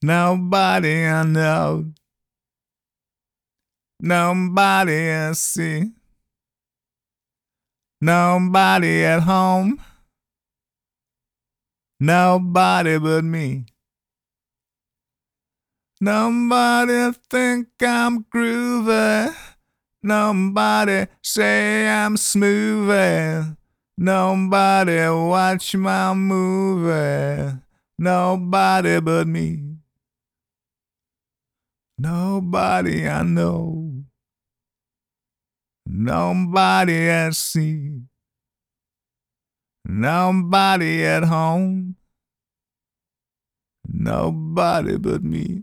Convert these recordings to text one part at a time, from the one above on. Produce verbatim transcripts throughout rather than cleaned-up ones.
Nobody I know. Nobody I see. Nobody at home. Nobody but me. Nobody think I'm groovy. Nobody say I'm smoothie. Nobody watch my movie. Nobody but me. Nobody I know. Nobody I see. Nobody at home. Nobody but me.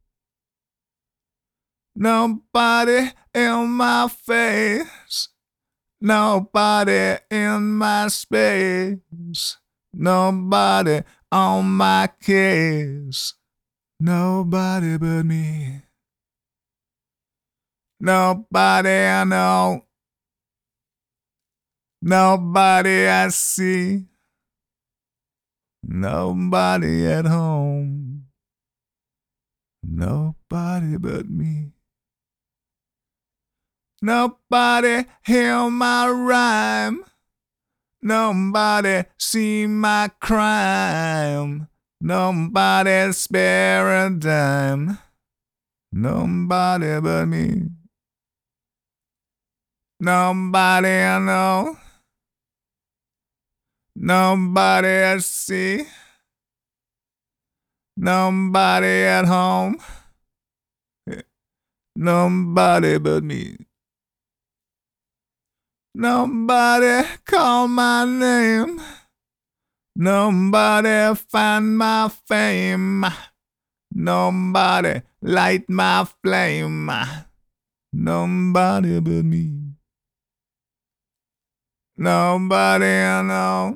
Nobody in my face. Nobody in my space. Nobody on my case. Nobody but me. Nobody I know. Nobody I see. Nobody at home. Nobody but me. Nobody hear my rhyme. Nobody see my crime. Nobody spare a dime. Nobody but me. Nobody I know. Nobody I see. Nobody at home. Nobody but me. Nobody call my name. Nobody find my fame. Nobody light my flame. Nobody but me. Nobody I know.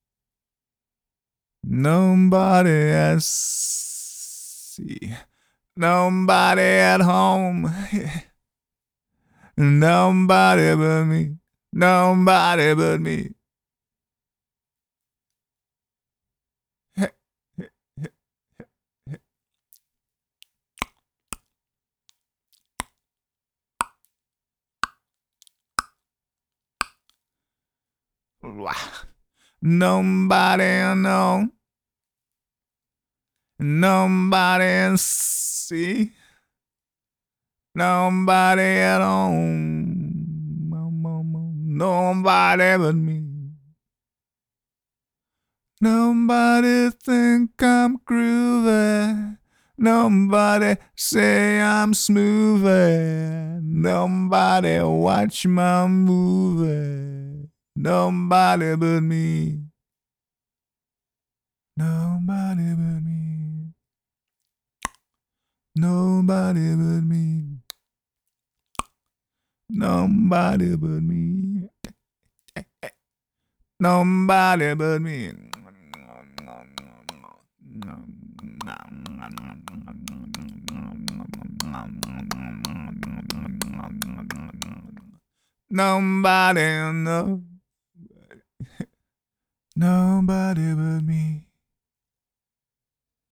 Nobody I see. Nobody at home. Nobody but me. Nobody but me. Nobody I know. Nobody see. Nobody at home. Nobody but me. Nobody think I'm groovy. Nobody say I'm smoothie. Nobody watch my movie. Nobody but me. Nobody but me. Nobody but me. Nobody but me. Nobody but me. Nobody, no. Nobody but me.